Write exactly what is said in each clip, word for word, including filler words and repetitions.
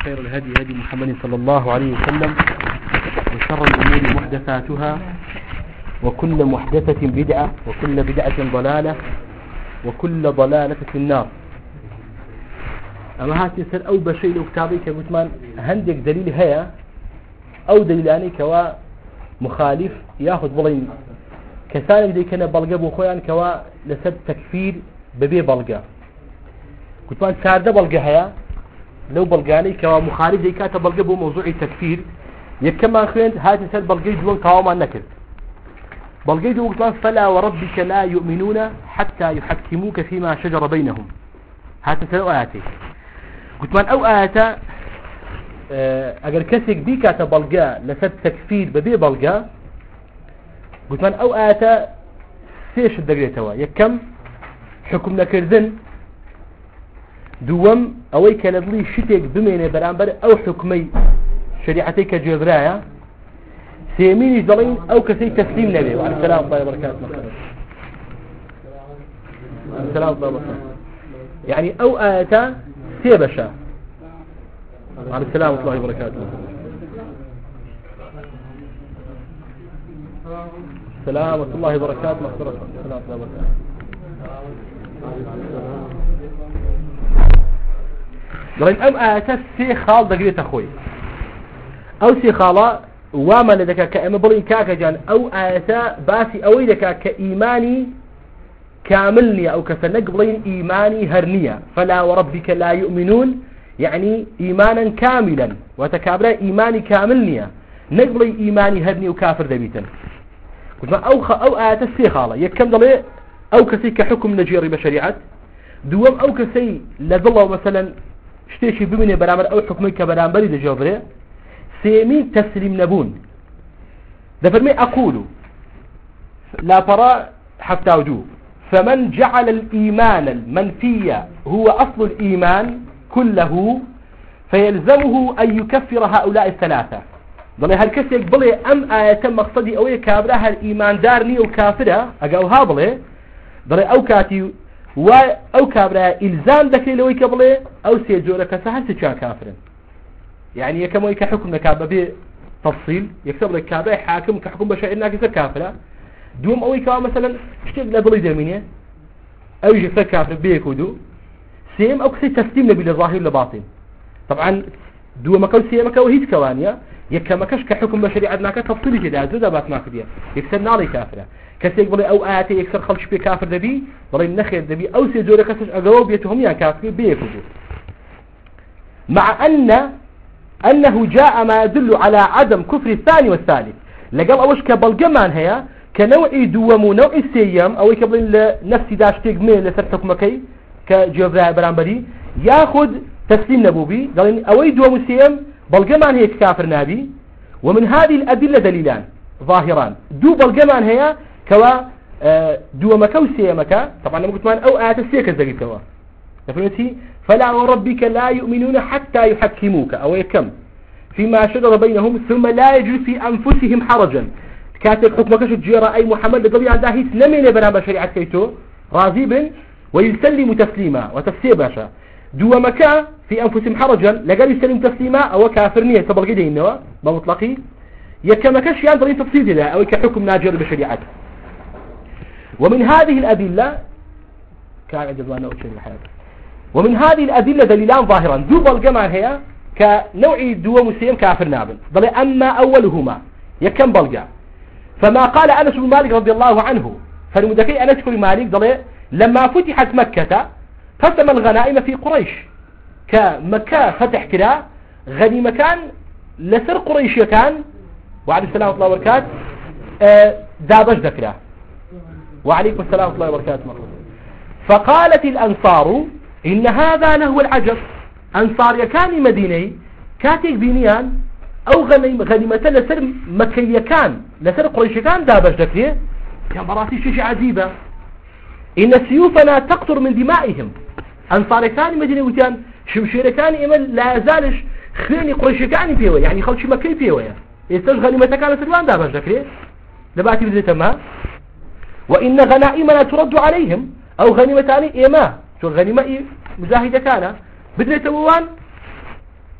وخير الهدي هدي محمد صلى الله عليه وسلم وشر الأمور محدثاتها وكل محدثة بدعة وكل بدعة ضلالة وكل ضلالة في النار. أما هاتي سر أو بشيء لو كتابي كبتمان هندك دليل هيا أو دليلاني كوا مخالف ياخذ بلين كسانك دي كنا بلقى بوخوان كوا لسد تكفير ببي بلقى كتمان سارده بلقى هيا لو بلقاني كوا مخالف دي كاتا بلقى بو موضوع التكفير يكما خينت هاتي سر بلقى دوان كوا ما نكر بلقى دو كتمان فلا وربك لا يؤمنون حتى يحكموك فيما شجر بينهم. هاتي سر آياتي كتمان أو آياتا اگر کسی بی کاتا بلقا لسد تکفیر ببی بلقا قلت من او آتا سيش الدقريتوا يكم حكم نكردن دوم اوي كالدلي شتيك بميني برانبر او حكمي شريعتي كجبرايا سيميني دلين او كسي تسليم نبي وعلى السلام الله وبركاته وعلى السلام الله وبركاته يعني او آتا سيبشا وعلى السلام ورحمة الله وبركاته. السلام ورحمة الله وبركاته. السلام ورحمة الله وبركاته. قلت أم آتت سي خال دقيت أخوي أو سي خالا وما لدك كأم بلين كاكا جان أو آتا باسي أوي لك كإيماني كاملني أو كسنقبلين إيماني هرنية فلا وربك لا يؤمنون يعني إيمانا كاملا وتكابلا إيماني كاملنيا نقبل إيماني هدني وكافر دبيتا قلت أو خ أو آيات السيخالة يكم ضلي أو كسي كحكم نجيري بشريعة دوام أو كسي لذله مثلا اشتيشي بمني برامر أو حكمي كبرامبري دجوبري سيمين تسليم نبون دفرمي أقول لا ترى حتى وجوه فمن جعل الإيمان المنفي هو أصل الإيمان كله فيلزمه أن يكفر هؤلاء الثلاثة. ضل هالكسي يقبله أم آية مقصدي أوي كابرها الإيمان دارني وكافرة أقاو هابله ضل أو كاتي و أو كابرها إلزام ذكري لوي كبله أو سيجورك سهل كان كافرا يعني يكم ويك حكم كابه بتفصيل يكتب لك كابه حاكم كحكم بشيء إنك كافرة دوم أوي كاب مثلا اشتغل بلي دمينه أو يجي كافر بيكودو سيم أو كسي تسليم نبي للظاهر لباطن طبعا دو مكان سيم مكان وهيد كوانيا يك مكش كحكم بشريعة ناك تفصيل جدا زودا بات ما كديه يكسر ناري كافرة كسي يقول أو آتي يكسر خلش بي كافر دبي ضل النخير دبي أو سيجور كسر أجاوب يتهم يا كافر بيكودو مع أن أنه جاء ما يدل على عدم كفر الثاني والثالث لقال أوش كبلجمان هي كنوع دوم نوع السيم أو يقبل نفسي داش تجميل لسر حكمكي كجوابها برانبري ياخذ تسليم نبوبي قال اوي دو مسيم بلقمان هي كافر نابي ومن هذه الادله دليلان ظاهران دو بلقمان هي كوا دو مكو سيمكا طبعا لما قلت مان او ايات السيك الزقي كوا فهمتي فلا وربك لا يؤمنون حتى يحكموك او يكم فيما شجر بينهم ثم لا يجد في انفسهم حرجا كاتب حكمك شجيرا اي محمد طبيعه داهي نمين برنامج شريعه كيتو راضي بن ويسلم تسليما وتفسير باشا دو مكا في أنفسهم حرجا لقال يسلم تسليما أو كافرنية تبلغي دينه بمطلقي يكمكش ينظر تفسير ذا أو كحكم ناجر بشريعته. ومن هذه الأدلة كان جزوانا أو شيء الحياة ومن هذه الأدلة دليلان ظاهرا دو بلغمان هي كنوع دو مسلم كافر نابل ضل أما أولهما يكم بلغا فما قال أنس بن مالك رضي الله عنه فالمدكي أنس بن مالك ضل لما فتحت مكة قسم الغنائم في قريش كمكة فتح كده غنيمة كان لسر قريش كان وعليه السلام ورحمة الله وبركاته دابش ذكره وعليكم السلام ورحمة الله وبركاته. فقالت الأنصار إن هذا له العجب أنصار يكان مديني كاتك بنيان أو غنيمة لسر مكة كان لسر قريش كان دابش ذكره يا مراتي شيء عجيبة إن سيوفنا تقطر من دمائهم أنصار كان مدينة وتان شمشير كان إمل لا يزالش خليني قريش كان فيه يعني خلش مكي فيه يستشغل متى كان سلوان دابش ذكره لبعتي بدي تمام وإن غنائمنا ترد عليهم أو غنيمة ثاني إيما شو الغنيمة مجاهدة كان بدري توان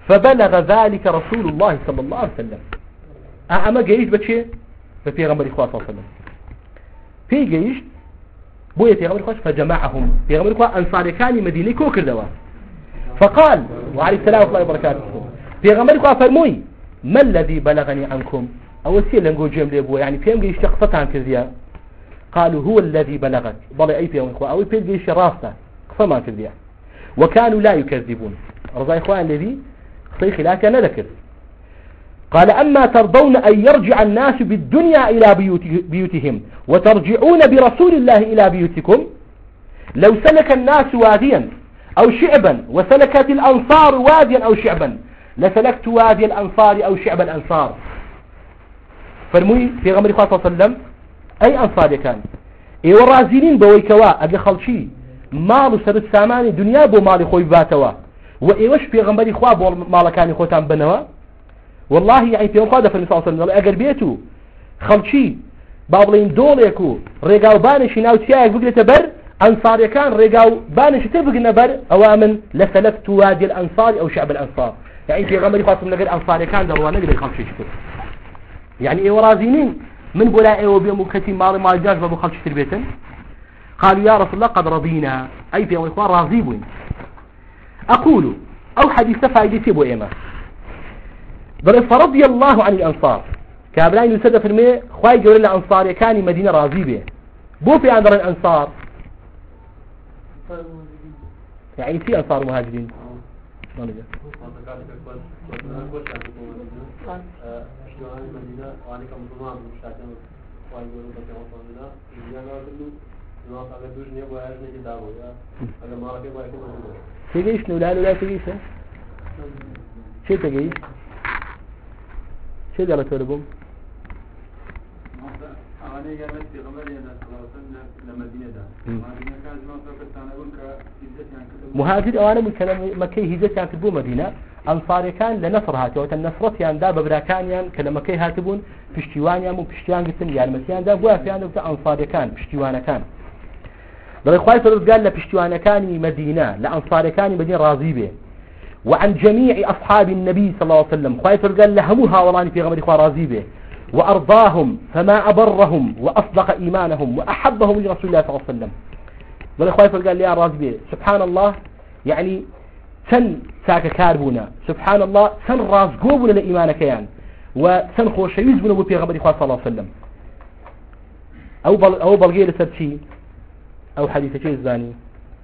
فبلغ ذلك رسول الله صلى الله عليه وسلم. أما جيش بتشي في غمر إخوة صلى الله عليه وسلم في جيش بوية في غمر إخوة فجمعهم في غمر إخوة أنصار كان مدينة كوكر دوا فقال وعليه السلام ورحمة الله وبركاته في غمر إخوة فرموي ما الذي بلغني عنكم أول شيء لنقول جيم ليبوا يعني فيهم جيش تقصتها كذيا قالوا هو الذي بلغك ضل أي فيهم إخوة أو في جيش راسته قصما كذيا وكانوا لا يكذبون رضا إخوان الذي صيخ لا كان ذكر قال أما ترضون أن يرجع الناس بالدنيا إلى بيوت بيوتهم وترجعون برسول الله إلى بيوتكم لو سلك الناس واديا أو شعبا وسلكت الأنصار واديا أو شعبا لسلكت وادي الأنصار أو شعب الأنصار فرموي في غمر صلى الله عليه وسلم أي أنصار كان إيه ورازينين بويكوا أجي خلشي مال سرد سامان دنيا بو مال خوي باتوا وإيوش في غمر خواب مال كان خوتان بنوا والله يعني في يوم قادة فرمي صلى الله عليه وسلم أقر بيتو خلشي بابلين دوليكو ريقاو بانش ناوتياك بقلت بر أنصار كان ريقاو بانش تبقنا بر أوامن لسلكت وادي الأنصار أو شعب الأنصار يعني في غمر خاصم نقر أنصار كان دروانا قل خلشي شكر يعني إيه ورازينين من بلا إيه وبيوم كتيم مالي مال جاج بابو خلشي تربيتن قالوا يا رسول الله قد رضينا أي في يوم إخوان راضيبون أقول أو حديث فايدتي بو إيما بل فرضي الله عن الأنصار كابلاين يسد في الماء خواهي جوري الأنصار كان مدينة راضيبة بو في عندر الأنصار يعني في أنصار مهاجرين تجيش ولا لا تجيش شو تجيش شو قالت لكم أنا قالت في غمري أنا لما دينا مهاجر أو أنا من كلام مكي هجت يعني تبو مدينة أنصار كان لنصر هاتوا النصرة يعني دا ببراكان يعني كلام مكي هاتبون بشتوان يعني بشتوان قسم يعني مسيان دا بواف يعني وتا أنصار كان بشتوان كان بل إخواني فرد قال لبشتوان كان مدينة لأنصار كان مدينة راضيبة وعن جميع أصحاب النبي صلى الله عليه وسلم إخواني فرد قال لهموها والله في غمر إخوان راضيبة وأرضاهم فما أبرهم وأصدق إيمانهم وأحبهم لرسول الله صلى الله عليه وسلم بل إخواني فرد قال لي يا راضيبة سبحان الله يعني سن ساك كاربونا سبحان الله سن راس قوبنا لإيمانك يعني وسن خوشيوز بنا بو بيغمبر إخوان صلى الله عليه وسلم أو بل أو بلغي لسرشي أو حديث شيء الزاني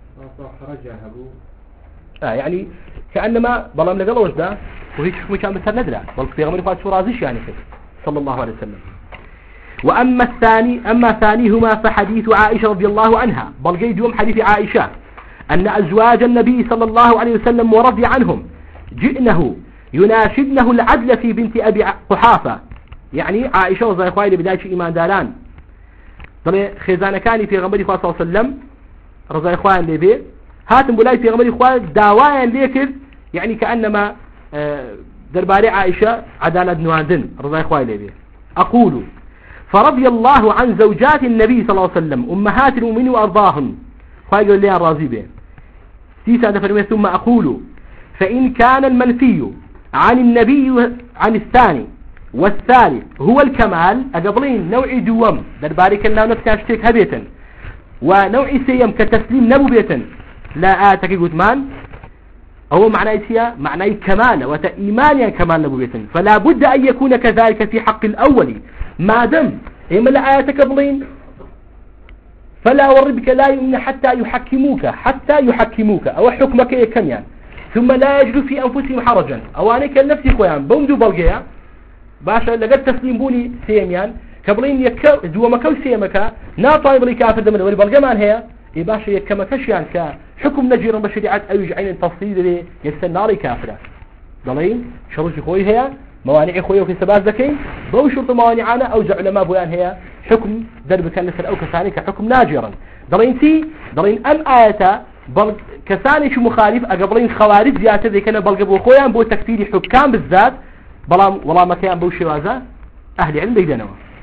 آه يعني كأنما بلام لقى وش ده وهيك شو كان بسر ندرة بل بيغمبر إخوان شو رازيش يعني كده صلى الله عليه وسلم وأما الثاني أما ثانيهما فحديث عائشة رضي الله عنها بلغي دوم حديث عائشة أن أزواج النبي صلى الله عليه وسلم ورضي عنهم جئنه يناشدنه العدل في بنت أبي قحافة يعني عائشة وزي إخواني لبداية إيمان دالان طبعا خزانة كان في غمبر إخوان صلى الله عليه وسلم رضي إخوان لبي هاتم بلاي في غمبر إخوان داوايا ليكذ يعني كأنما درباري عائشة عدالة نواندن رضي إخوان لبي أقول فرضي الله عن زوجات النبي صلى الله عليه وسلم أمهات المؤمنين وأرضاهن خواهي قال لي الرازي به سيسا دفرمي ثم أقول فإن كان المنفي عن النبي عن الثاني والثالث هو الكمال أقبلين نوع دوام دربارك الله نفسي أشتك هبيتا ونوع سيم كتسليم نبو بيتا لا آتك قدمان هو معنى إيسيا معنى كمال وتإيمانيا كمال نبو بيتا فلا بد أن يكون كذلك في حق الأول ما دم إما لا آتك قبلين فلا وربك لا يؤمن حتى يحكموك حتى يحكموك أو حكمك يكميان ثم لا يجد في أنفسهم حرجا أو أنك النفس إخوان بومدو بلغيا باشا لقد تسليم بوني سيميان كبلين يكو دومكو سيمكا نا طايب لي كافر دمنا ولي بلغمان هي إي باشا يكمكشيان كحكم نجيرا بشريعة أو يجعين تفصيل لي يستنى لي كافرة ضلين شروش خوي هي موانع خوي وفي سباز ذكي بو شرط موانعنا أو علماء بيان هي حكم درب كان نسر أو كثاني كحكم ناجرا ضلين تي ضلين أم آية بل كثاني شو مخالف أقبلين خوارج زيادة ذي كان بلقبوا خويا بو تكفير حكام بالذات بلام والله ما كان بو شوازة أهل علم بيدنوا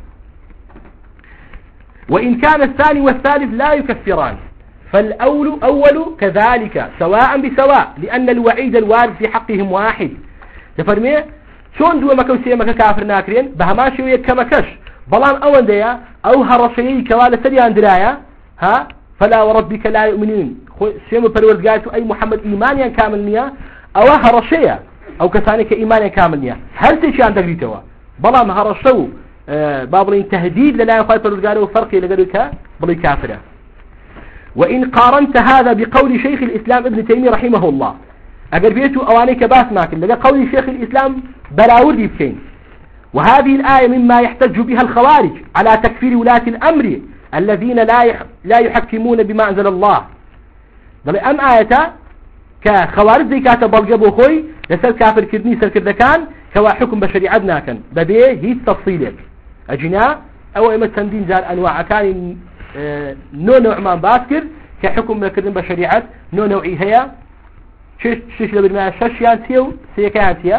وإن كان الثاني والثالث لا يكفران فالأول أول كذلك سواء بسواء لأن الوعيد الوارد في حقهم واحد دفرمي شون دو مكو سيما كافر ناكرين بهماشي ويكمكش بلان اون ديا او هرشي كوالا سريان درايا ها فلا وربك لا يؤمنون سيما پروردگارتو اي محمد ايمانيا كامل نيا او هرشيا او كساني كايمانيا كامل نيا هل تشي عندك ريتوا بلان هرشو آه بابلين تهديد للا يخاي پروردگارو وفرقي لقدوك بلي كافرة. وإن قارنت هذا بقول شيخ الإسلام ابن تيمية رحمه الله أقر بيتو أوانيك باس ماكن لقى قول شيخ الإسلام براوردي بكين. وهذه الآية مما يحتج بها الخوارج على تكفير ولاة الأمر الذين لا لا يحكمون بما أنزل الله. بل أم آية كخوارج زي كاتب بلقبو خوي لسل كافر كردني سل كردكان كوا حكم بشريعة ناكن ببيه هي التفصيلك أجناء أو إما تندين زال أنواع كان اه نو نوع ما باسكر كحكم بكردن بشريعة نو نوعي هي شش شش لبرنا ششيان سيو سيكان سيا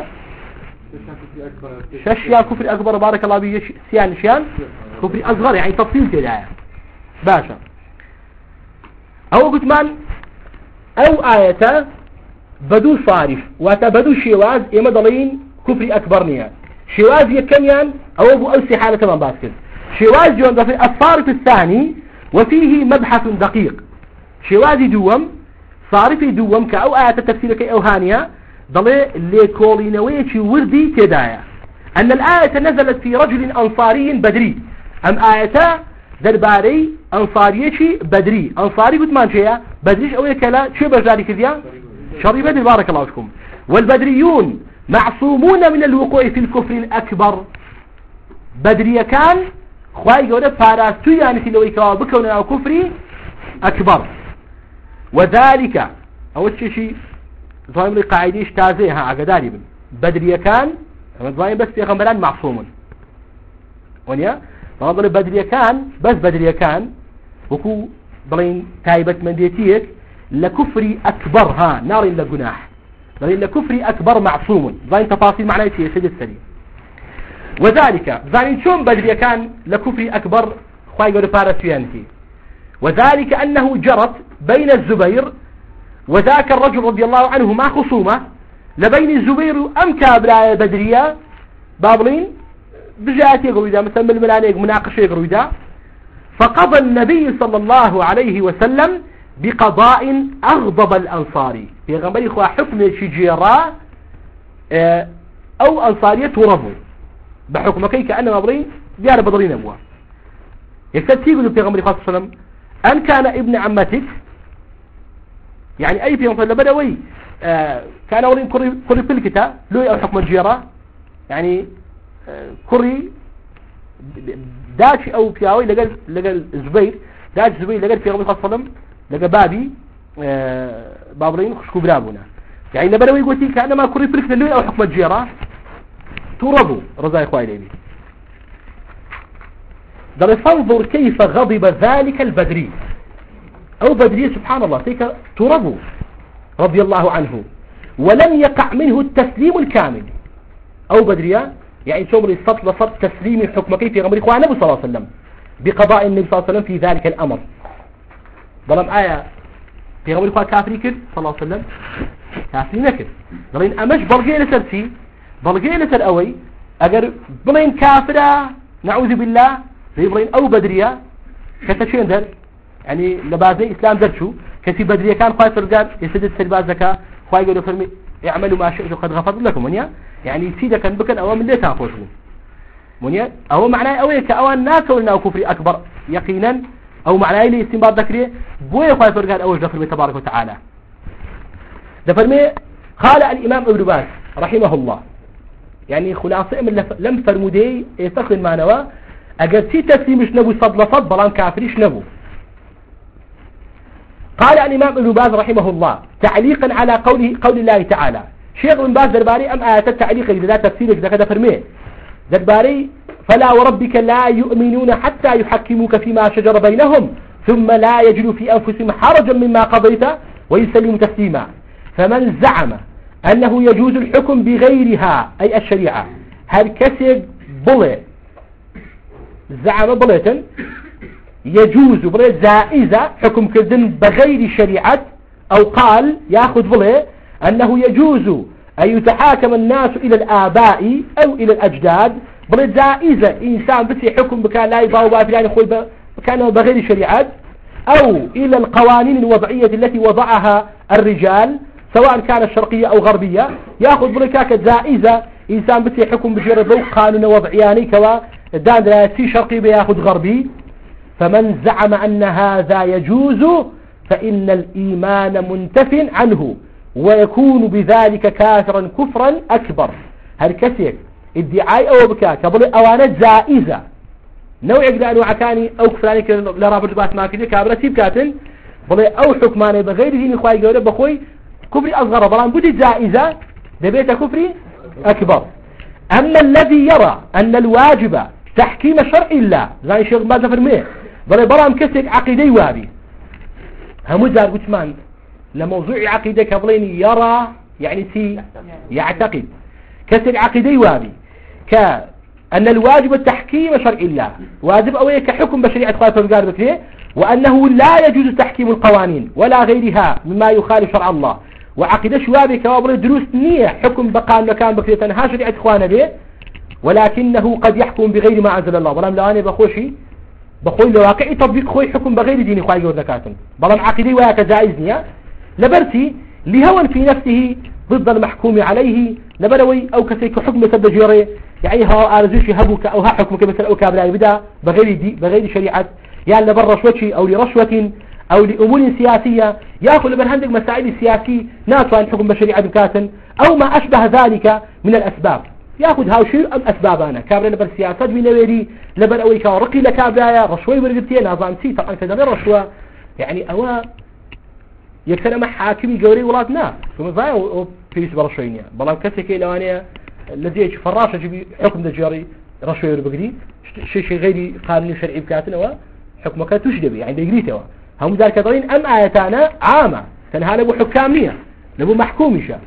ششيان كفر أكبر بارك الله بيه سيان شيان كفر أصغر يعني تفصيل كده باشا أو قلت من أو آية بدو صارف واتا بدو شواز إما ضلين كفر أكبر نيا شواز يكميان أو أبو أوسي حالة من باسكر شواز جون في الصارف الثاني وفيه مبحث دقيق شواز دوم صارف دوم كأو آية التفسير كي أوهانيا ضلي ليكولينويتي وردي كدايا أن الآية نزلت في رجل أنصاري بدري أم آية درباري أنصاريتي بدري أنصاري قد ما شيء بدريش أو يكلا شو بجاري كذيا شري بدري بارك الله فيكم. والبدريون معصومون من الوقوع في الكفر الأكبر بدري كان خواهي قولة فاراستو يعني في لوي كوابكونا أو كفري أكبر. وذلك أول شيء ظاهر لي قاعديش تازيها عقداري بن بدري كان ظاهر بس في غمران معصوم ونيا ظاهر بدري كان بس بدري كان وكو ضلين تايبة من ديتيك لكفري أكبر ها نار إلا جناح ضلين لكفري أكبر معصوم ظاهر تفاصيل معناه في سجد السريع. وذلك ظاهر شون بدري كان لكفري أكبر خواهي قولة فارسيانتي. وذلك أنه جرت بين الزبير وذاك الرجل رضي الله عنه ما خصومة لبين الزبير أم كابرايا بدرية بابلين بجاتي قرويدا مثلا من الملانيق مناقشة قرويدا. فقضى النبي صلى الله عليه وسلم بقضاء أغضب الأنصاري في غنبري إخوة حكم شجيرا أو أنصارية تربو بحكم كي كأنما بابلين ديار بدرين أبوها يكتب يقول في غنبري إخوة صلى الله عليه وسلم أن كان ابن عمتك يعني أي في مثلا بدوي آه كان أولين كري كري في الكتاب لوي أو حكم الجيرة يعني آه كري داش أو بياوي لقى لقى الزبير داش زبير لقى في غمر خاصة لقى بابي آه بابرين خشكو برابونا يعني بدوي يقولي كان ما كري في الكتاب لوي أو حكم الجيرة تربو رضاي إخوائي لي در فانظر كيف غضب ذلك البدري أو بدري سبحان الله تيك تربو رضي الله عنه ولم يقع منه التسليم الكامل أو بدريا يعني شمر السطل صد تسليم الحكم كيف غمر إخوان النبي صلى الله عليه وسلم بقضاء النبي صلى الله عليه وسلم في ذلك الأمر. ظلم آية في غمر إخوان كافري كر صلى الله عليه وسلم كافري نكر ظلين أمش بلغي لسرسي بلغي لسر أوي أجر بلين كافرة نعوذ بالله بلين أو بدريا كتشين در يعني لبازي إسلام درشو كسي بدريا كان خواهي فرقان يسدد سلباز زكاة خواهي يقولوا فرمي اعملوا ما شئتوا قد غفرت لكم منيا يعني سيدا كان بكن أوام اللي تنفوشون منيا أو معناه أوي كأوان ناكولنا كفري أكبر يقينا أو معناه اللي استنباط ذكري بوي خواهي فرقان أوج دفرمي تبارك وتعالى دفرمي قال الإمام ابن باز رحمه الله يعني خلاصة من لم فرمودي يستخدم ما نوا أجل سي تسليمش نبو صد لصد بلان كافريش نبو. قال الإمام ابن باز رحمه الله تعليقا على قوله قول الله تعالى شيخ ابن باز درباري أم آيات التعليق إذا تفسيرك ذا كذا فرميه درباري فلا وربك لا يؤمنون حتى يحكموك فيما شجر بينهم ثم لا يجدوا في أنفسهم حرجا مما قضيت ويسلموا تسليما. فمن زعم أنه يجوز الحكم بغيرها أي الشريعة هل كسب بلي زعم بلية يجوز بلي زائزة حكم كذن بغير شريعة أو قال ياخذ بلي أنه يجوز أن يتحاكم الناس إلى الآباء أو إلى الأجداد بل جائزة إنسان بس حكم بكان لا يباو بافلان خوي كان بغير شريعة أو إلى القوانين الوضعية التي وضعها الرجال سواء كانت شرقية أو غربية يأخذ بركاك جائزة إنسان بس حكم بجير ذو قانون وضعياني كوا دان دراسي شرقي بياخذ غربي. فمن زعم أن هذا يجوز فإن الإيمان منتف عنه ويكون بذلك كافرا كفرا أكبر. هالكسيك ادعاء أو بكاك بل أوانات جائزة نوع يقدر وعكاني أو كفراني لرابط بات ما كذي كابرتي بكاتن بل أو حكماني بغير دين إخوائي قولة بخوي كفري أصغر بلان بدي جائزة دبيت كفري أكبر. أما الذي يرى أن الواجب تحكيم شرع الله زي شيخ ما تفرميه بل برام كسيك عقيدي وابي هم دار قتمان لموضوع عقيدة كبلين يرى يعني سي يعتقد كسر عقيدي وابي كأن الواجب تحكيم شرع الله واجب أولا كحكم بشريعة خالف القارب كليه وأنه لا يجوز تحكيم القوانين ولا غيرها مما يخالف شرع الله. وعقيدة شوابي كوابل دروس نية حكم بقان مكان بكليه تنها شريعة إخوانا به ولكنه قد يحكم بغير ما أنزل الله. بلام لأني بخوشي بخوي لواقعي تطبيق خوي حكم بغير دين إخواني قول ذكاتن بلام عقيدي ويا كجائزني لبرتي لهوى في نفسه ضد المحكوم عليه لبروي أو كسيك حكم سد جيري يعني ها أرزوشي هبوك أو ها حكمك مثل أو كابلا يبدأ بغير دي بغير شريعة يعني لبر رشوتي أو لرشوة أو لأمور سياسية يأخذ لبر هندق مسائل سياسية ناتوا عن حكم بشريعة بكاتن أو ما أشبه ذلك من الأسباب يأخذ هاوشي أم أسبابنا كابلا لبر سياسات من ويري لبر أوي كارقي لكابلا رشوة ورقبتين نظام سي طبعا كذا غير رشوة يعني أوا يكثر مع حاكمي جوري ولادنا ثم ضايع وفيش برشوينيا بلام كسيكي لوانيا الذي يجي فراشة جبي حكم دجاري رشوي وربقدي شيء شيء غيري قانوني شرعي بكاتنا وحكم كان تشدبي يعني بيجريته هم ذلك ضرين أم آياتنا عامة تنها لبو حكامية لبو محكومشة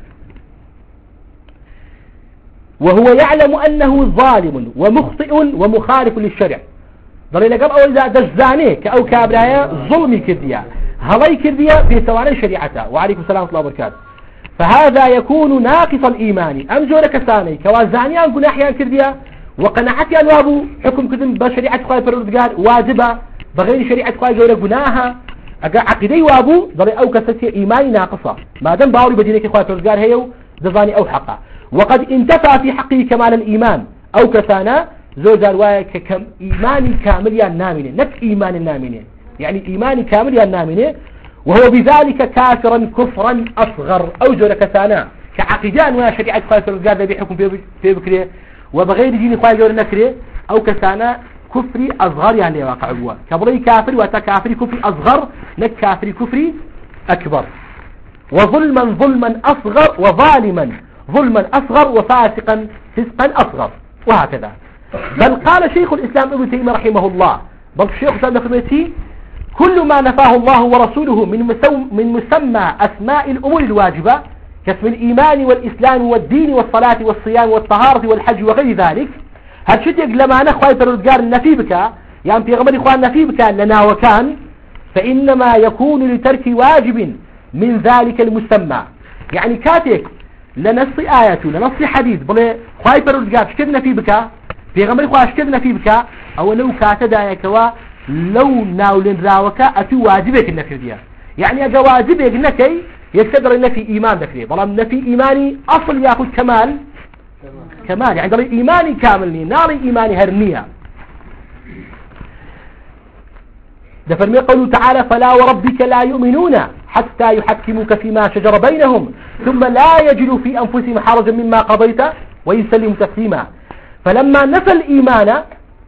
وهو يعلم أنه ظالم ومخطئ ومخالف للشرع ضرين لقب أول ذا دجزانيك أو كابرايا ظلمي كرديا هلاي كرديا في سواني شريعته وعليكم السلام ورحمة الله وبركاته. فهذا يكون ناقص الإيمان أم زورك ثاني كوازاني أن أحيان كرديا وقناعتي أنوابه حكم كذن بشريعة خواهي فرودقار واجبة بغير شريعة خواهي زورك قناها عقيدي وابو ضري أو كستي إيماني ناقصة ما دام باوري بدينك خواهي فرودقار هيو زفاني أو حقا وقد انتفى في حقه كمال الإيمان أو كثانا زوجار وايك كم إيماني كامل يا نامنين نك إيمان النامنين يعني إيماني كامل يا نامنين وهو بذلك كافرا كفرا أصغر أو زور كثانا كعقيدان ويا شريعة خواهي فرودقار ذي بيحكم في بكري وبغير دين خواهي زور نكري أو كثانا كفري أصغر يعني واقع هو كبري كافر وتكافري كفري أصغر لك كافري كفري أكبر وظلما ظلما أصغر وظالما ظلما أصغر وفاسقا فسقا أصغر وهكذا. بل قال شيخ الإسلام ابن تيمية رحمه الله بل الشيخ الإسلام كل ما نفاه الله ورسوله من من مسمى أسماء الأمور الواجبة كاسم الإيمان والإسلام والدين والصلاة والصيام والطهارة والحج وغير ذلك هل شتيق لما نخوي فرودقار النفي بك يعني في غمر إخوان النفي بك لنا وكان فإنما يكون لترك واجب من ذلك المسمى يعني كاتك لنص آياته لنص حديث بل خوي فرودقار شتيق نفي بك في غمر إخوان شتيق نفي بك أو لو كاتدا يكوا لو ناولين راوكا أتو واجبك النفي ديها يعني أجا واجبك نكي يقتدر النفي إيمان ذكري بلام نفي إيماني أصل يأخذ كمال كمال يعني ضري إيماني كامل ناري إيماني هرمية دفرمي قوله تعالى فلا وربك لا يؤمنون حتى يحكموك فيما شجر بينهم ثم لا يجدوا في أنفسهم حرجا مما قضيت ويسلموا تسليما. فلما نفى الإيمان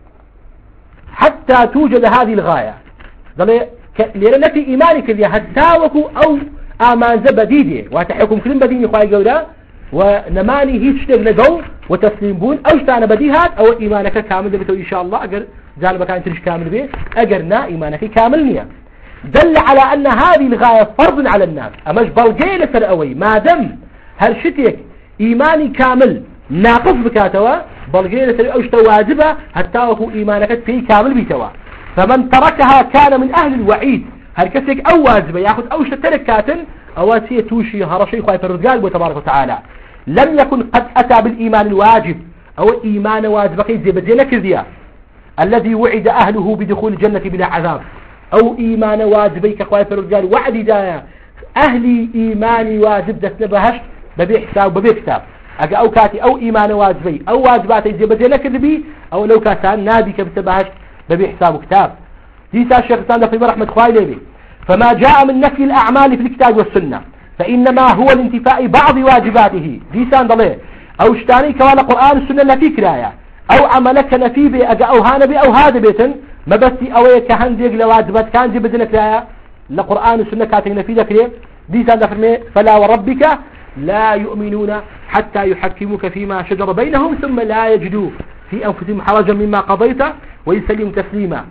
حتى توجد هذه الغاية لأن نفي إيمانك اللي هتاوكوا أو آمان زبديدي وتحكم كلم بديني خواهي قولا ونماني هيتش تغلقوا وتسليمون أو اشتانا بديهات أو إيمانك كامل دبتو إن شاء الله أقر جانبك أن تريش كامل به أقرنا إيمانك كامل نية دل على أن هذه الغاية فرض على الناس أماش بلقيلة سرأوي ما دم هل شتيك إيماني كامل ناقص بكاتوا بلقيلة سرأوي واجبة هتاوكوا إيمانك في كامل بيتوا فمن تركها كان من أهل الوعيد هل كسيك أو واجبة يأخذ أو شترك كاتن أواتي توشي هرشي خواهي فرزقال بو تبارك وتعالى لم يكن قد أتى بالإيمان الواجب أو إيمان واجب كي زبدين كذيا الذي وعد أهله بدخول الجنة بلا عذاب أو إيمان واجبيك أخوائي فرجال وعد دايا أهلي إيماني واجب دسنا بهش ببي حساب ببي حساب أجا أو كاتي أو إيمان واجبي أو واجبات زبدين كذبي أو لو كاتان نادي كبتبهش ببي حساب كتاب ديسا الشيخ الإسلام في رحمة خوائي لبي فما جاء من نفي الأعمال في الكتاب والسنة فإنما هو الانتفاء بعض واجباته ديسان ضليه أو اشتاني كوان قرآن السنة التي كرايا أو عملك نفي بي أجا أو هانا بي أو هذا بيتن ما بس أو كهندق لواجبات كان جبدنا كرايا لقرآن السنة كاتين نفي ذكري ديسان دفرمي فلا وربك لا يؤمنون حتى يحكموك فيما شجر بينهم ثم لا يجدوا في أنفسهم حرجا مما قضيت ويسلم تسليما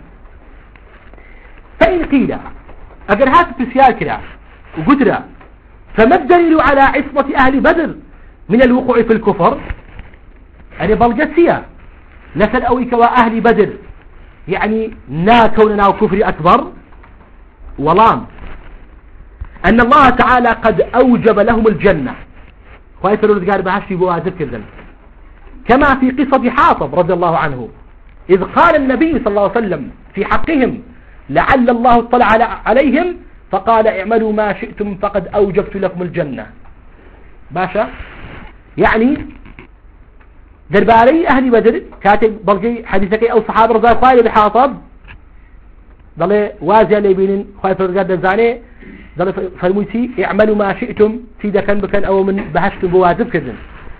فإن قيل أجر هات التسيال كرا وقدرة فما الدليل على عصمة أهل بدر من الوقوع في الكفر يعني بلغتيا لسل أويك وأهل بدر يعني نا كوننا كفر أكبر ولام أن الله تعالى قد أوجب لهم الجنة خايف الرزقار بهاشي بوازف كذن كما في قصة حاطب رضي الله عنه إذ قال النبي صلى الله عليه وسلم في حقهم لعل الله اطلع عليهم فقال اعملوا ما شئتم فقد أوجبت لكم الجنة باشا يعني درباري أهل بدر كاتب بلقي حديثك أو صحابة رضي الله عنه بحاطب ضل وازي اللي بينين خايف الرجال دزاني ضل فرموتي اعملوا ما شئتم في دكان بكان أو من بهشتم بوازب كذن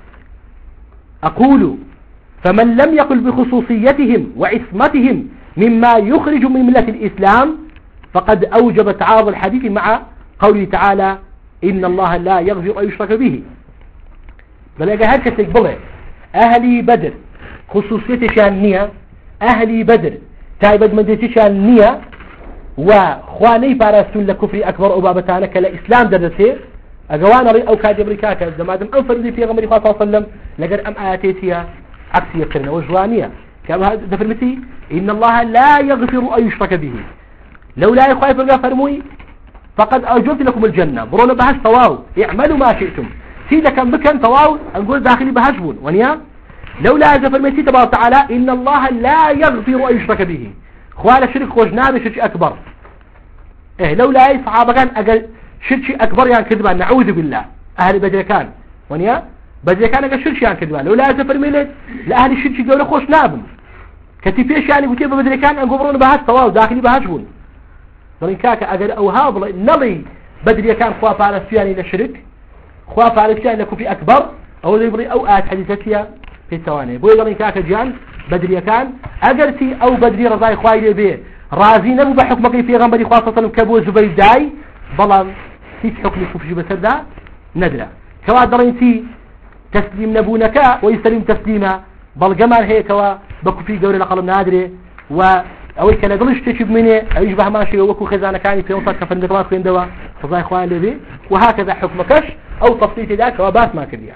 أقول فمن لم يقل بخصوصيتهم وعصمتهم مما يخرج من ملة الإسلام فقد أوجب تعارض الحديث مع قوله تعالى إن الله لا يغفر أن يشرك به بل هل كتقبله أهلي بدر خصوصية شانية أهلي بدر تايبد من شانية وخواني بارستون لكفر أكبر أبابتانا كالإسلام درسه أقوانا ري أو كاد أمريكا زمادم أنفردي في غمري صلى الله عليه وسلم لقد أم آياتيتها عكسية قرنا وجوانية كما دفرمتي إن الله لا يغفر أن يشرك به لو لا يخاف الله فرموي فقد أوجبت لكم الجنة برونا بهاش طواو اعملوا ما شئتم سيدا كان بكن طواو نقول داخلي بهاشبون ونيا لو لا فرمتي تبارك وتعالى إن الله لا يغفر أن يشرك به خوال شرك وجناب شرك أكبر إيه لو لا صحابة كان أقل شرك أكبر يعني كذبان نعوذ بالله أهل بدر كان ونيا بدر كان أقل شرك يعني كذبان لو لا فرمي لأهل الشرك قولوا خوش نابم كتفيش يعني قلت بدر كان أنقول برونا بهاش طواو داخلي بهاشبون ولكن كاك أجل أو هذا نلي بدري كان خواف على السيان للشرك خواف على السيان لكم في أكبر أو يبري أوقات حديثتها في الثواني بوي ولكن كاك جان بدري كان أجرتي أو بدري رضاي خواي به رازي نبو بحكمك في غنبري خواصة كبو زبير داي بلان في حكم يشوف شو بسر دا ندرة كوا درينتي تسليم نبونك ويسلم تسليما بل جمال هيك كوا بكو في جوري لقلم نادري و أو كان يقولش تشوف مني أو يشبه ماشي وكو خزانة كاني في وسط كفن دكتور كوين دوا فضاي إخوان لبي وهكذا حكمكش أو تفصيل ذاك وباس ما كريا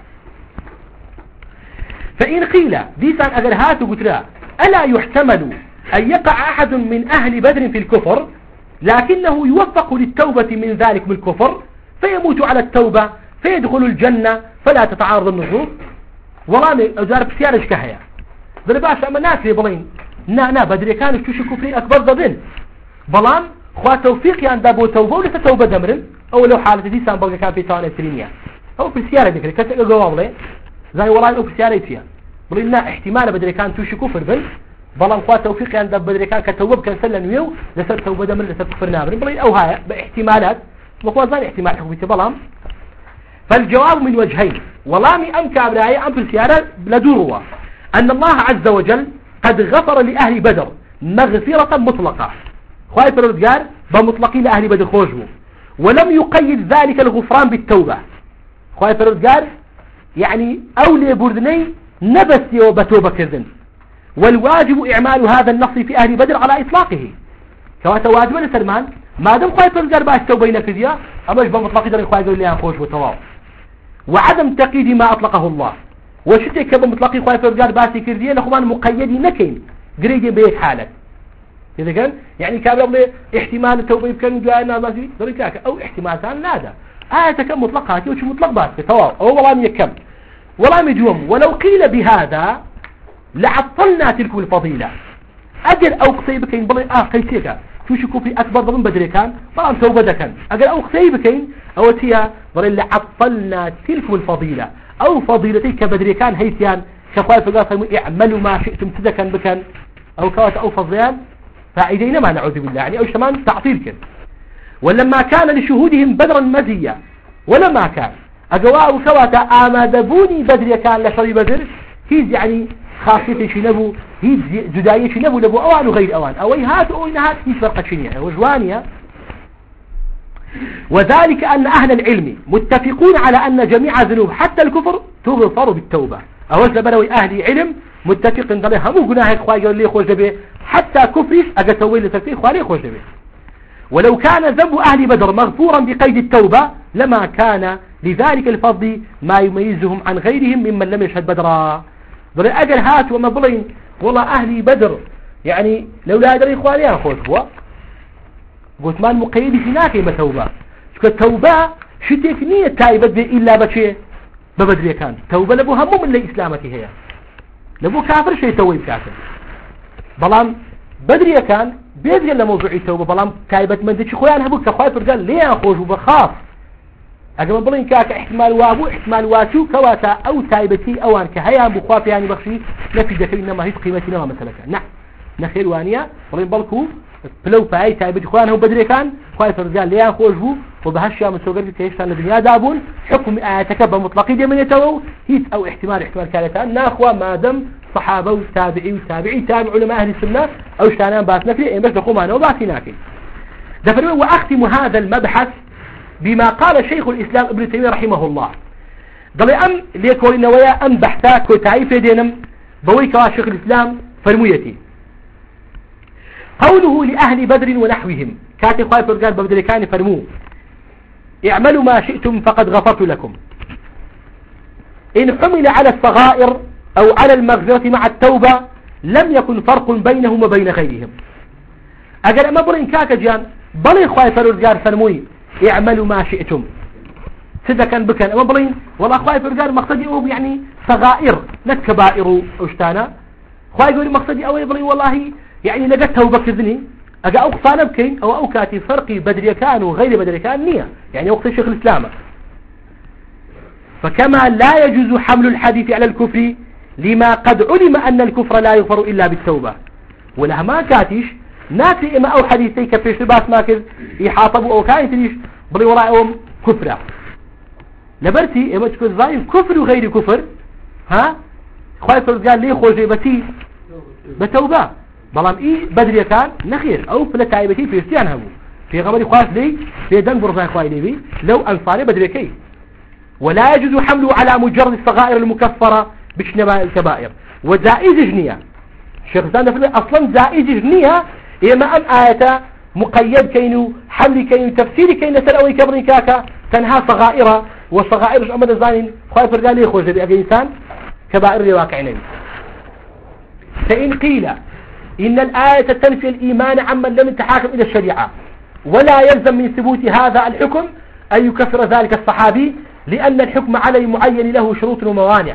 فإن قيل ديسان أجر هاتو قتلا ألا يحتمل أن يقع أحد من أهل بدر في الكفر لكنه يوفق للتوبة من ذلك بالكفر فيموت على التوبة فيدخل الجنة فلا تتعارض النصوص والله أزارب سيارج كهيا ذل باشا أما ناس يبلين نا نا بدري كان توش كفري أكبر ضدن بلان خوا توفيق يعني دابو توبة ولا توبة دمرن أو لو حالة دي سان بلغا كان في تاني سرينيا أو في السيارة ذكري كتك جواب زي والله أو في السيارة فيها بلنا احتمال بدري كان توش كفر بن بلان خوا توفيق يعني داب بدري كان كتوب كان سلن ويو لسه توبة دمرن لسه كفر نابرن بلين أو هاي باحتمالات وخوا زي احتمال حكمتي بلان فالجواب من وجهين والله أنك أبراهي عن في السيارة لدوروا أن الله عز وجل قد غفر لأهل بدر مغفرة مطلقة خايف الرزقار بمطلقين لأهل بدر خوجه ولم يقيد ذلك الغفران بالتوبة خايف الرزقار يعني أولي بردني نبسي وبتوبة كذن والواجب إعمال هذا النص في أهل بدر على إطلاقه كواتا واجب لسلمان ما دام خايف الرزقار باش توبة نكذيا أماش بمطلق در خايف اللي خوج وتواو وعدم تقييد ما أطلقه الله وشتى كبا مطلقي خايف الرجال باسي كرديه لخوان مقيدي نكين قريجي بيت حالك إذا كان يعني كابل احتمال التوبة يمكن جاءنا باسي ذلك أو احتمال ثاني نادا آية كم مطلقها وش مطلق باسي تواو أو والله يكم ولا مجوم ولو قيل بهذا لعطلنا تلك الفضيلة أجل أو قصيبكين بلي آه قيسيك توشكوا في أكبر من بدري كان طبعا توبة كان أجل أو قصيبكين أو تيا بلي لعطلنا تلك الفضيلة أو فضيلتي كبدري كان هيتيان كفاية فقال اعملوا ما شئتم تذكا بكان أو كوات أو فضيان فعيدين ما نعوذ بالله يعني أو شمان تعطيل كن ولما كان لشهودهم بدرا مزية ولما كان أقواء كواتا آمادبوني بدري كان لشري بدر هيز يعني خاصية شنبو هيز جداية شنبو لبو أوان وغير أوان أوي هات أوي نهات هيز فرقة شنية وجوانية وذلك أن أهل العلم متفقون على أن جميع ذنوب حتى الكفر تغفر بالتوبة أولا بلوي أهل علم متفق ان ضلي همو قناه اخوائي قال لي خوش دبي حتى كفرش اقتوي لتكفي اخوائي خوش دبي ولو كان ذنب اهل بدر مغفورا بقيد التوبة لما كان لذلك الفضل ما يميزهم عن غيرهم ممن لم يشهد بدرا ضلي اجل هات وما بلين والله اهلي بدر يعني لولا ادري اخواني انا خوش هو قلت ما المقيد في ناكي ما توبة التوبة شتيك نية تايبت بي الا بشي ببدري كان توبة لبو همو من اللي اسلامتي هي لبو كافر شيء توي بكافر بلام بدري كان بيدري لموضوع التوبة بلام تايبت من ذي خويا انا هبوك كخويا فرقال ليه اخوش وبخاف اجمع بلين كاك احتمال وابو احتمال واتو كواتا او تايبتي اوان كهيا بخواف يعني بخشي نفي ذكري انما هي قيمتي نما مثلا نعم نخيل وانيا بلين بالكو بلو فاي تايبتي خويا هو بدري كان خويا فرقال ليه اخوش بو وبهالشيء من سوقر كيشتان الدنيا دابون حكم آياتك بمطلقي دي من يتوو هيت او احتمال احتمال كالتان ناخوا ما دم صحابه وتابعي وتابعي تابع علماء اهل السنة او شتانان باس نفري ان باش نقوم انا وباسي ناكي دفروا واختم هذا المبحث بما قال شيخ الاسلام ابن تيمية رحمه الله قال ام ليكول نويا ام بحثاك وتعيف دينم بويك شيخ الاسلام فرميتي قوله لأهل بدر ونحوهم كاتي خايف قال ببدل كان فرموه اعملوا ما شئتم فقد غفرت لكم إن حمل على الصغائر أو على المغفرة مع التوبة لم يكن فرق بينهم وبين غيرهم أقل أما برين كاكا جان بلي خايف قال فرموه اعملوا ما شئتم سيدا كان بكان أما برين والله خايف قال مقصدي أوب يعني صغائر نتكبائر أشتانا خايف يقول مقصدي أوي برين والله يعني لقد توبة كذني أجا أقصى نبكين أو أوكاتي فرقي بدري كان وغير بدري كان نية يعني وقت الشيخ الإسلام فكما لا يجوز حمل الحديث على الكفر لما قد علم أن الكفر لا يغفر إلا بالتوبة ولها ما كاتيش ناتي إما أو حديثي كفيش باس ماكذ يحاطبوا أو كاينتنيش بلي وراءهم كفر لبرتي إما تكون ظاهر كفر وغير كفر ها خايف قال لي خوجي بتي بتوبة بلام إيه بدري كان نخير أو فلا تعيبتي في استيان همو في غمري خاص لي في دنبر فاي خواهي لي لو أنصاري بدري كي ولا يجوز حمله على مجرد الصغائر المكفرة بشنباء الكبائر وزائز جنية الشيخ ساند أصلا زائز جنية إما أم آية مقيد كينو حمل كينو تفسير كينو سلأوي كبري كاكا تنهى صغائر وصغائر أمد الزانين خواهي فرقالي يخوش بأي إنسان كبائر واقع نبي فإن قيل إن الآية تنفي الإيمان عمن لم يتحاكم إلى الشريعة ولا يلزم من ثبوت هذا الحكم أن يكفر ذلك الصحابي لأن الحكم عليه معين له شروط وموانع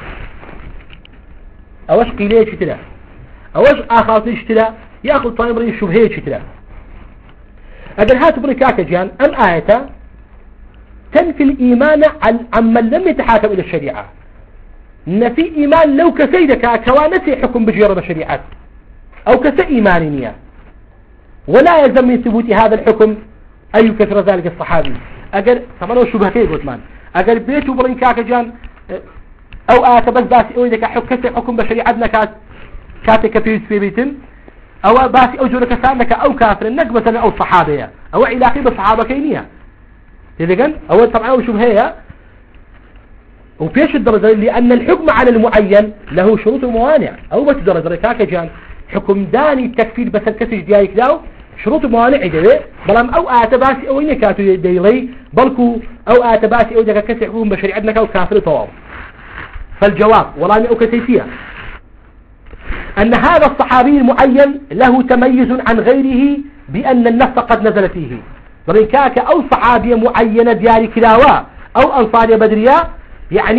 أوش قيلية شتلا أوش آخرتي شتلا يأخذ طالب رأي شبهية شتلا أجل هات بركاك جان أم آية تنفي الإيمان عمن لم يتحاكم إلى الشريعة نفي إيمان لو كسيدك كوانتي حكم بجيرة الشريعات أو كسا إيمانية ولا يلزم من ثبوت هذا الحكم أن يكثر ذلك الصحابي أقل طبعا هو شبهتين قلت مان أقل بيتو برين كاكا جان أو آتا بس باسي أو إذا كسا حكم بشريعتنا كات كاتي كفيت في بيتم أو باسي أو جورك سانك أو كافر النك مثلا أو صحابية أو علاقي بصحابة كينية إذا أول طبعا هو شبهية وفيش الدرجة لأن الحكم على المعين له شروط وموانع أو بس درجة كاكا جان حكم داني التكفير بس الكسج ديالك داو شروط موانع دي بلام او اتباسي او انكاتو ديلي بلكو او اتباسي او دكا كسي حكم بشريعتنا كاو كافر طواب فالجواب والله او كسيفية ان هذا الصحابي المعين له تميز عن غيره بان النص قد نزل فيه بريكاك او صحابية معينة ديالي كلاوا او انصارية بدرية يعني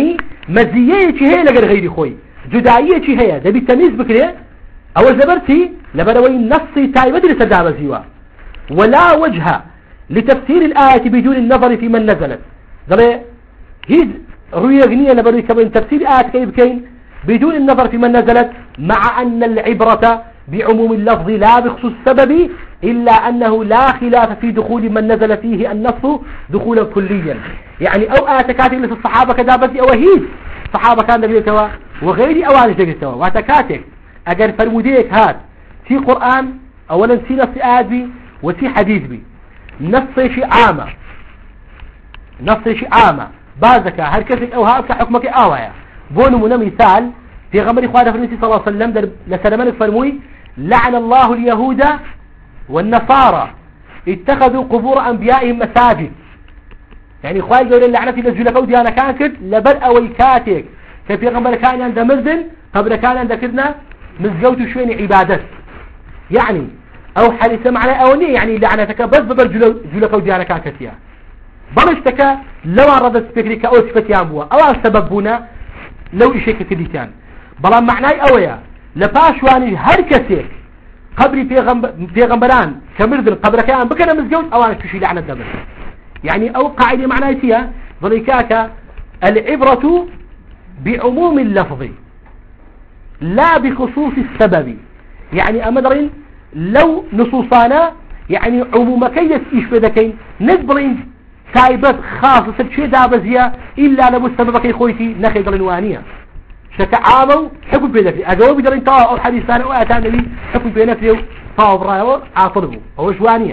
مزية هي لقد غير خوي جدائية هي دبي تمييز بكري أول زبرتي لبروي نصي تايبة لسدابة زيوا ولا وجه لتفسير الآية بدون النظر في من نزلت ذلك هيد رؤية غنية لبروي كبين تفسير الآية كيف كين بدون النظر في من نزلت مع أن العبرة بعموم اللفظ لا بخصوص السبب إلا أنه لا خلاف في دخول من نزل فيه النص دخولا كليا يعني أو آية كاتب للصحابة كذابتي أو هيد صحابة كان دقيق توا وغيري أوانش دقيق توا واتكاتك أجر فرموديك هات في قرآن أولا في نص آيات بي وفي حديث بي نص شيء عامة نص شيء عامة بعضك هركسك أو هاك حكمك آوايا بونو من مثال في غمر إخوانه في النبي صلى الله عليه وسلم لسلمان فرموي لعن الله اليهود والنصارى اتخذوا قبور أنبيائهم مساجد يعني إخواني قولوا لعنتي لزجلكو ديانا كانت لبرأ ويكاتك كيف يغمر كان عند مزن قبل كان عند كذنا مزجوت شوين عبادت يعني أو حديث معنا أولي يعني لعنتك بس ببر جلكو ديانا كانت فيها بلشتك لو ردت فكرك أو سفتيان بوا أو سببونا لو إشيك كديتان بلا معناي أويا لباشواني هر كسيك قبري بيغمبران كمرذن قبر كيان بكنا مزجوت أوانا تشي لعنة دمر يعني أو قاعدة معناي فيها ضليكاك العبرة بعموم اللفظ لا بخصوص السبب يعني أمدرين لو نصوصانا يعني عموم كيس إيش بذكين نقبلين تايبت خاصة شيء دابزيا إلا لو السبب كي خويتي نخي قلنوانية شتعاموا حكم بينك أجاوب بدرين طاو أو حديثان أو أتان لي حكم بينك طاو برايو عاطلبه هو شوانية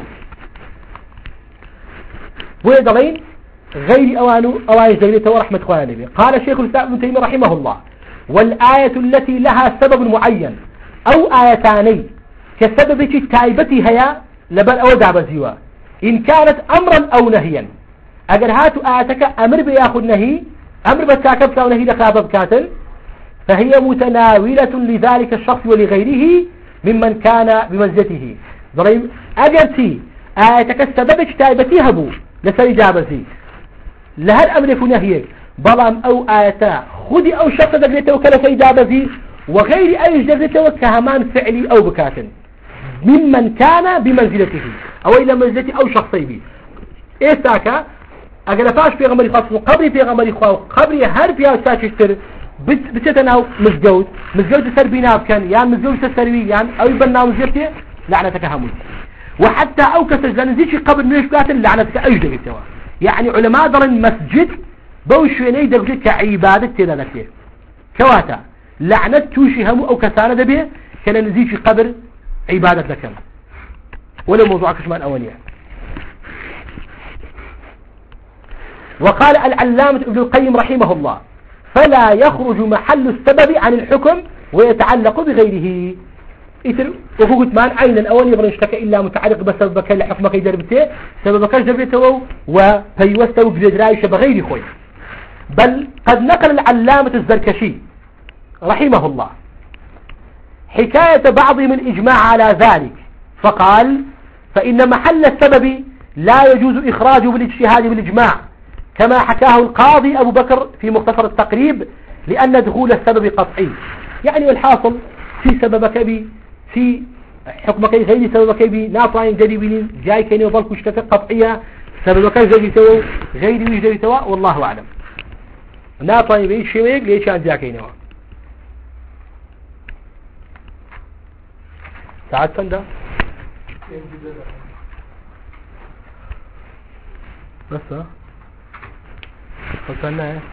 ويدلين غير أوانو أواني زغليته ورحمة خوان النبي قال الشيخ الإسلام ابن تيمية رحمه الله والآية التي لها سبب معين أو آيتاني كسبب تايبتي هيا لبل أو دابزيوا إن كانت أمرا أو نهيا أجل هاتوا آياتك أمر بياخذ نهي أمر بتاكبت أو نهي لخابب كاتل فهي متناولة لذلك الشخص ولغيره ممن كان بمنزلته ضريب أجلتي آياتك السبب تايبتي هبو لسري جابزي لهل أمر فنهيك بلام أو آياتا خذي أو شخص دقلته وكالسي جابزي وغير أي جزته كهمان فعلي أو بكاتل ممن كان بمنزلته أو إلى منزلته أو شخصي بي إيه ساكا أقل فاش في غمري خاصة قبري في غمري خواو قبري هر فيها ساكشتر بتتناو مزجوت مزجوت سر بيناب كان يعني مزجوت سروي يعني أو يبنى مزجوتي لعنتك همون وحتى أو كسجلان زيش قبل نيش قاتل لعنتك أي دقيقة يعني علماء درن مسجد بوشويني دقيقة كعبادة تدلته كواتا لعنت توشي همو أو كسانة دبيه كان نزيش قبر عبادة لك ولا موضوع كشمان أولياء وقال العلامة ابن القيم رحمه الله فلا يخرج محل السبب عن الحكم ويتعلق بغيره وفقت مان عينا أول يبغى يشتكى إلا متعلق بسببك لحكمك يدربته سببك جربته وفيوسته بجدرايش بغير خوي بل قد نقل العلامة الزركشي رحمه الله حكاية بعضهم الإجماع على ذلك فقال فإن محل السبب لا يجوز إخراجه بالاجتهاد بالإجماع كما حكاه القاضي أبو بكر في مختصر التقريب لأن دخول السبب قطعي يعني والحاصل في سببك بي في حكمك غير سببك بي ناطعين جريبين جاي كيني وظلك اشتفق قطعية سببك غير سوا غير ويجري سوا والله أعلم ناطعين بي شويك ليش عن جاي كيني ساعد فندا بس ها وصلنا ايه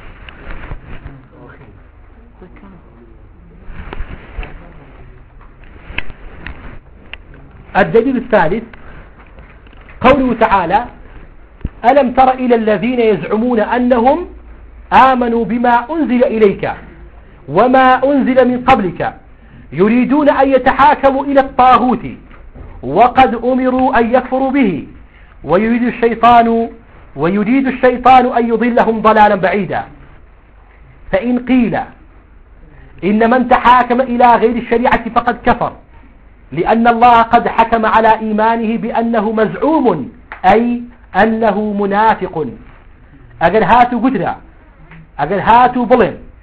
الدليل الثالث قوله تعالى ألم تر إلى الذين يزعمون أنهم آمنوا بما أنزل إليك وما أنزل من قبلك يريدون أن يتحاكموا إلى الطاغوت وقد أمروا أن يكفروا به ويريد الشيطان ويريد الشيطان أن يضلهم ضلالا بعيدا فإن قيل إن من تحاكم إلى غير الشريعة فقد كفر لأن الله قد حكم على إيمانه بأنه مزعوم أي أنه منافق أقل هاتوا قدرة أقل هاتوا بلن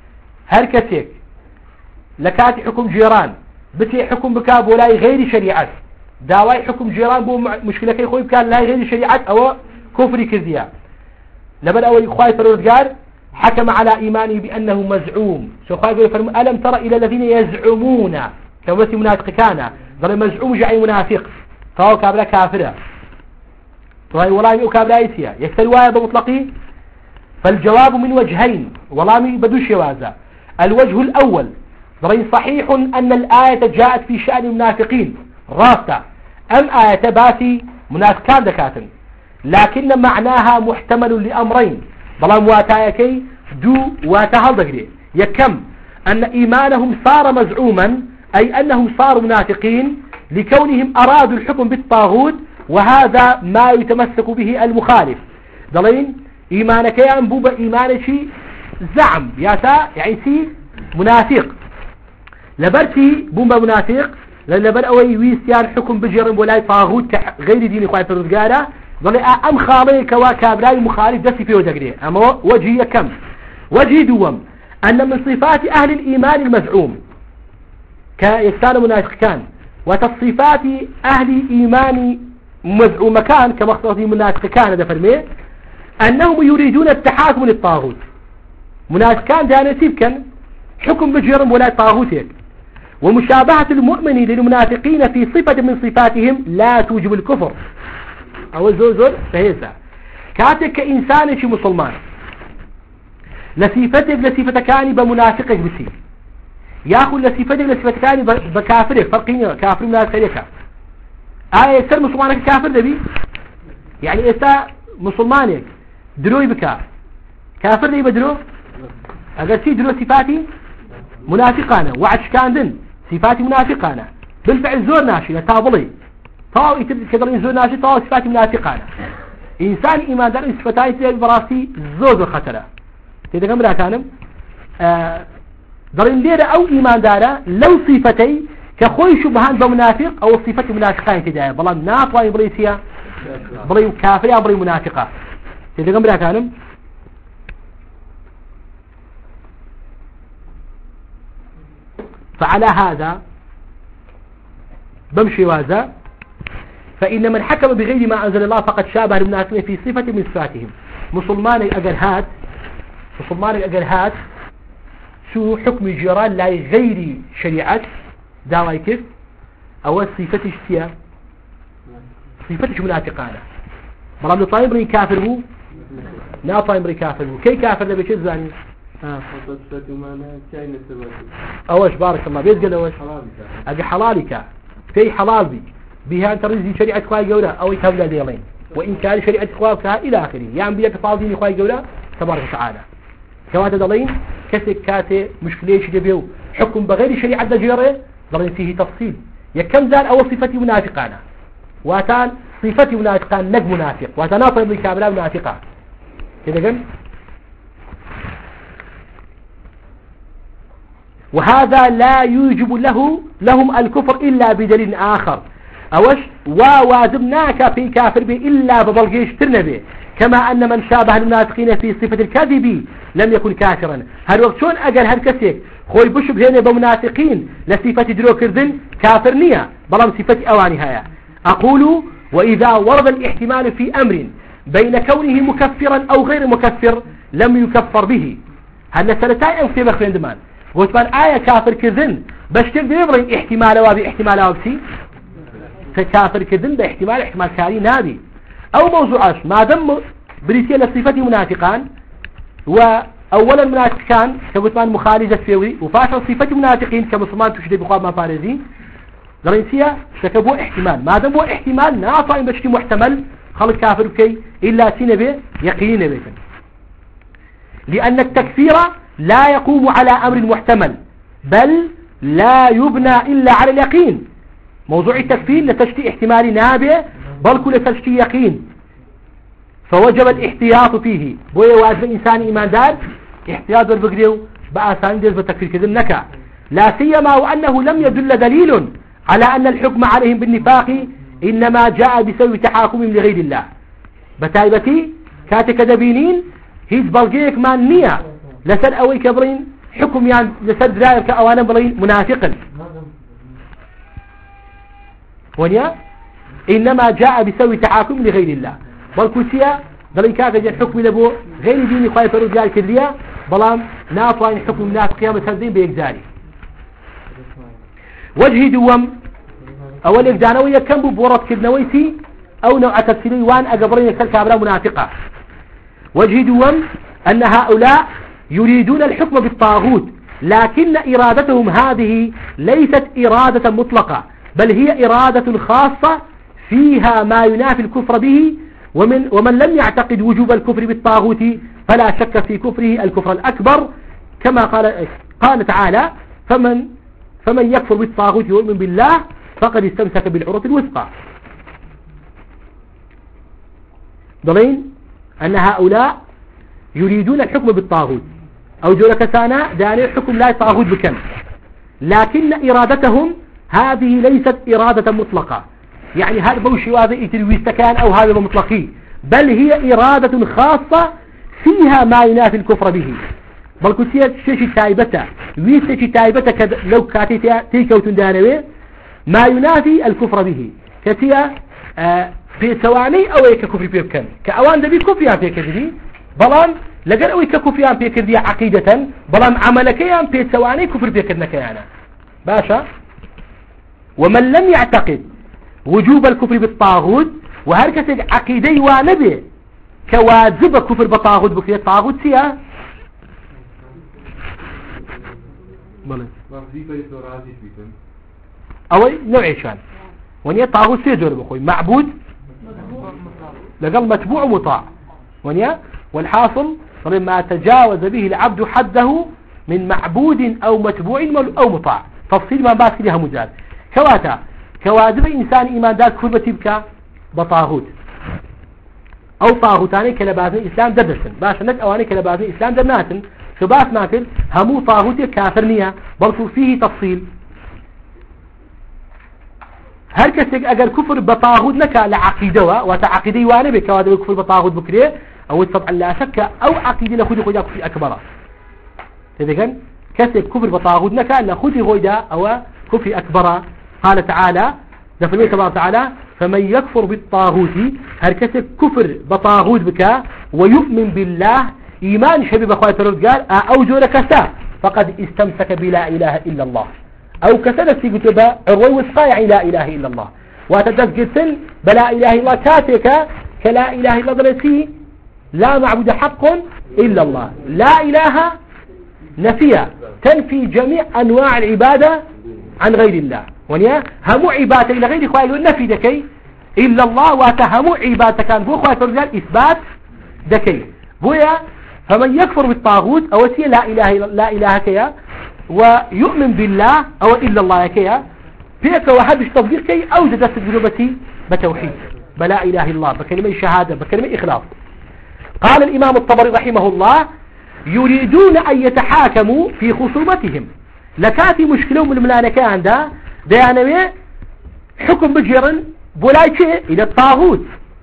هر كسيك لكاتي حكم جيران بتي حكم بكاب ولاي غير شريعة داواي حكم جيران بو مشكلة كي خوي كان لا غير شريعة أو كفر كذيا لبن أول خواي فرودقار حكم على إيمانه بأنه مزعوم شو خواي يقول فرم ألم ترى إلى الذين يزعمون كمثل منافق كان ظل مزعوم جاي منافق فهو كابلا كافرة وهي والله مئو كابلا يسيا يكتل وايا بمطلقي فالجواب من وجهين والله بدوش يوازا الوجه الأول ظل صحيح أن الآية جاءت في شأن المنافقين راسة أم آية باسي منافقان دكاتن لكن معناها محتمل لأمرين بلا مواتايكي دو واتهل دقري يكم أن إيمانهم صار مزعوما أي أنهم صاروا منافقين لكونهم أرادوا الحكم بالطاغوت وهذا ما يتمسك به المخالف دلين إيمانك يا أنبوب إيمانك زعم ياتا يعني سي منافق لبرتي بومبا منافق لبر أوي ويسيان حكم بجرم ولا طاغوت غير دين خواهي فرزقارة ظل أم خالي كوا كابلاي مخالف دسي فيه ودقري أما وجهي كم وجهي دوم أن من صفات أهل الإيمان المزعوم كيكتان منافق كان وتصفات أهل إيمان مزعوم كان كما اختصاصي منافق كان هذا فرمي أنهم يريدون التحاكم للطاغوت منافق كان ده نسيب كان حكم بجرم ولا طاغوت هيك ومشابهة المؤمن للمنافقين في صفة من صفاتهم لا توجب الكفر أو زوزر فهيسا كاتك كإنسان شي مسلمان لسيفتك لسيفتك كاني بمنافقك بسي ياخذ لسيفتك لسيفتك كاني بكافرك فرقين كافر منافق خيرك آية يكسر مسلمانك كافر دبي يعني إسا مسلمانك دروي بكا كافر دي بدرو أقل سي درو صفاتي منافقانا وعش كان دن صفاتي منافقانا بالفعل زور ناشي لتابلي طاو يقدر يزور ناشي طاو صفاتي منافقانا إنسان إيمان دار صفتاي تلي براسي زور خطرة تيدا كم راكانم آه دارين دير أو إيمان دارا لو صفتي كخوي شبهان بمنافق أو صفتي منافقان تدايا بلا ناطوا يبريسيا بلي كافر يا بلي منافقة تيدا كم راكانم فعلى هذا بمشي وهذا فإن من حكم بغير ما أنزل الله فقد شابه المنافقين في صفة من صفاتهم مسلمان الأجرهات مسلمان الأجرهات شو حكم جيران لا غير شريعة داوي كيف أو صفة اشتيا صفة منافقانا برام طايم ري كافر هو لا طايم ري كافر هو كي كافر ده بيش زاني آه. أوش بارك الله بيت قال أوش أجي حلالك في حلال بي بها أنت رزي شريعة خواهي قولا أو يتبلى ديالين وإن كان شريعة خواهي إلى آخره يعني بيك طالدين خواهي قولا تبارك وتعالى كما تدلين كسك كاتي مشكلة جبيو حكم بغير شريعة دجيرة ضلين فيه تفصيل يكم ذال أول صفتي منافقانا واتان صفتي منافقان نق منافق واتناطر بكاملة منافقة كده قم وهذا لا يوجب له لهم الكفر إلا بدليل آخر أوش ووازمناك في كافر به إلا بضلقيش ترنبه كما أن من شابه المنافقين في صفة الكذب لم يكن كافرا هل وقت شون أقل هل كسيك خوي بشب هنا بمنافقين لصفة درو كردن كافر نية بلام صفة أوانها أقول وإذا ورد الاحتمال في أمر بين كونه مكفرا أو غير مكفر لم يكفر به هل نسلتاي أو سيبخ فيندمان قلت من آية كافر كذن بشتر بيبرين احتمال وابي احتمال وابسي فكافر كذن باحتمال احتمال كاري نابي او موضوعاش ما دم بريسية لصفة منافقان وأولا منافقان كقلت من مخالجة فيوي وفاشل صفة منافقين كمسلمان تشدي بخواب ما فارزين دريسية شكبوا احتمال ما دم هو احتمال نافع بشتي محتمل خلق كافر بكي إلا سنبه يقين بيكن لأن التكفير لا يقوم على أمر محتمل بل لا يبنى إلا على اليقين موضوع التكفير لتشتي احتمال نابع بل كل تشتي يقين فوجب الاحتياط فيه بوية واجب إنسان إيمان دار احتياط بالبقريو بأسان ديز بالتكفير كذن نكا لا سيما وأنه لم يدل دليل على أن الحكم عليهم بالنفاق إنما جاء بسبب تحاكمهم لغير الله بتايبتي كاتك دبينين هيز بلقيك مان نية لسن أوي كبرين حكم يعني لسد رأيك كأوانا بلين منافقا ونيا إنما جاء بسوي تحاكم لغير الله والكوسية بلين كاكا جاء حكم لبو غير ديني خواهي فرود قال كذليا بلام ناطوين حكم الناس قيامة هالدين بيقزاري وجه دوام أول إقدانوية كم بورط كدنويتي أو نوع تفسيري وان أقبرين كالكابرا منافقة وجه دوام أن هؤلاء يريدون الحكم بالطاغوت لكن إرادتهم هذه ليست إرادة مطلقة بل هي إرادة خاصة فيها ما ينافي الكفر به ومن, ومن لم يعتقد وجوب الكفر بالطاغوت فلا شك في كفره الكفر الأكبر كما قال, قال تعالى فمن, فمن يكفر بالطاغوت ويؤمن بالله فقد استمسك بالعروة الوثقى ضمين أن هؤلاء يريدون الحكم بالطاغوت أو جولك سانا داني الحكم لا طاغوت بكم لكن إرادتهم هذه ليست إرادة مطلقة يعني هذا بوشي هذا يتلويستكان أو هذا مطلقي بل هي إرادة خاصة فيها ما ينافي الكفر به بل كسيت شيء تايبته ويستشي تايبته لو كاتي تيكوتن دانوي ما ينافي الكفر به كتيا في سواني أو يك كفر فيه بكم كأوان دبي كفر فيه كذي بلان لقد أوي ككفر فيه كذي عقيدة بلان عملك يام في سواني كفر فيه كذنك يعني باشا ومن لم يعتقد وجوب الكفر بالطاغوت وهركس عقيدي وانبي كواجب كفر بالطاغوت بكية الطاغوت سيا أوي نوعي شان ونيا طاغوت سيجور بخوي معبود لقل متبوع مطاع ونيا والحاصل ما تجاوز به العبد حده من معبود أو متبوع أو مطاع تفصيل ما باس لها مجال كواتا كواجب إنسان إيمان ذات كفر بتبكى بطاغوت أو طاغوتاني كلبازن إسلام دردسن باش نك أواني كلبازن إسلام درناتن شباس ناكل همو طاغوتي كافرنية بل فيه تفصيل هر كسك اگر كفر بطاغوت نكا لعقيدة وتعقيدي وانا بك وهذا كفر بطاغوت بكريه او طبعا لا شك او عقيدة لخذ خوجا كفر اكبر تذكر كسك كفر بطاغوت نكا لخذ خوجا او كفر اكبر قال تعالى دفنه تبارك تعالى فمن يكفر بالطاغوت هر كسك كفر بطاغوت بك ويؤمن بالله ايمان شبيب اخوات فرد قال او جولك سا فقد استمسك بلا اله الا الله او كسدت في كتبه عروي وسقايع لا اله الا الله وتدس قسن بلا اله الا الله كاتك كلا اله الا الله لا معبود حق الا الله لا اله نفيها تنفي جميع انواع العبادة عن غير الله ونيا همو عبادة الى غير خواه النفي دكي الا الله واتهمو عبادة كان بو خواه فرجال اثبات دكي بويا فمن يكفر بالطاغوت او سي لا اله لا اله كيا ويؤمن بالله أو إلا الله كيها فيك وحدش تطبيق كي أوجد تجربتي بتوحيد بلا إله إلا الله بكلمة شهادة بكلمة إخلاص قال الإمام الطبري رحمه الله يريدون أن يتحاكموا في خصومتهم لكاتي مشكلة من الملانكة عندها ديانوي حكم بجيرن بولايكي إلى الطاغوت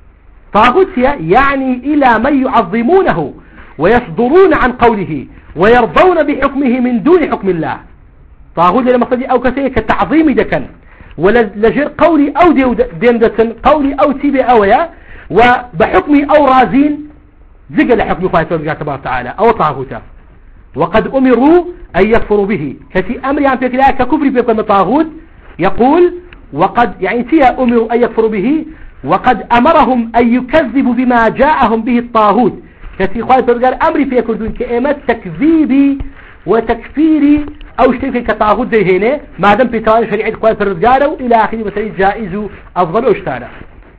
طاغوت يعني إلى من يعظمونه ويصدرون عن قوله ويرضون بحكمه من دون حكم الله طاغوت لما قد أو كسيه كتعظيم دكن ولجر قولي أو ديمدة قولي أو تيبي أويا وبحكمه أو رازين زق لحكم الله تبارك وتعالى أو طاغوتا وقد أمروا أن يكفروا به كفي أمر يعني في كلا ككفر بكم طاغوت يقول وقد يعني تيا أمروا أن يكفروا به وقد أمرهم أن يكذبوا بما جاءهم به الطاغوت كثير خالد تقول أمري في يكون كإمات تكذيبي وتكفيري أو شيء كتعهد ده هنا ما دام في توان شريعة خالد تقول إلى آخره مثلا جائز أفضل أشتانا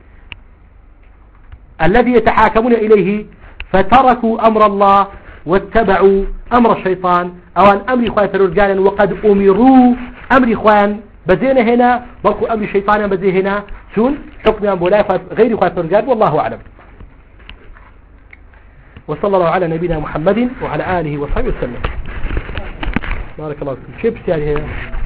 الذي يتحاكمون إليه فتركوا أمر الله واتبعوا أمر الشيطان أو أن أمر خالد تقول وقد أمروا أمر خوان بزينا هنا بلقوا أمر الشيطان بزي هنا شون حكم أنبولا غير خالد تقول والله أعلم وصلى الله على نبينا محمد وعلى آله وصحبه وسلم بارك الله فيكم شيبس يعني